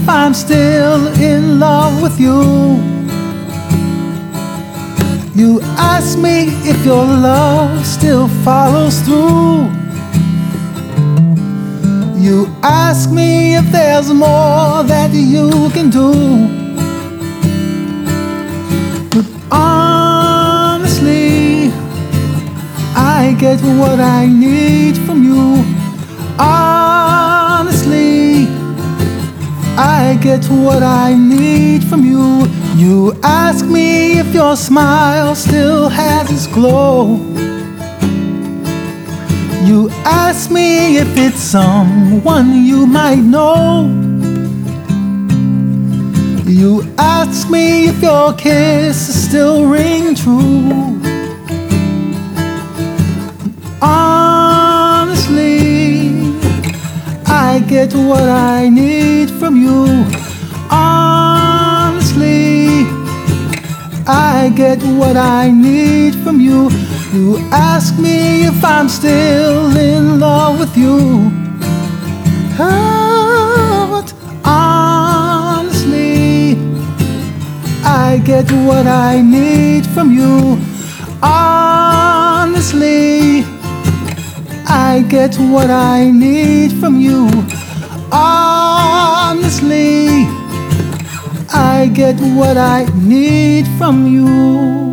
if I'm still in love with you. You ask me if your love still follows through. You ask me if there's more that you can do. But honestly, I get what I need from you. Honestly, I get what I need from you. You ask me if your smile still has its glow. You ask me if it's someone you might know. You ask me if your kisses still ring true. Honestly, I get what I need from you. Honestly, I get what I need from you. You ask me if I'm still in love with you. But honestly, I get what I need from you. Honestly, I get what I need from you. Honestly, I get what I need from you.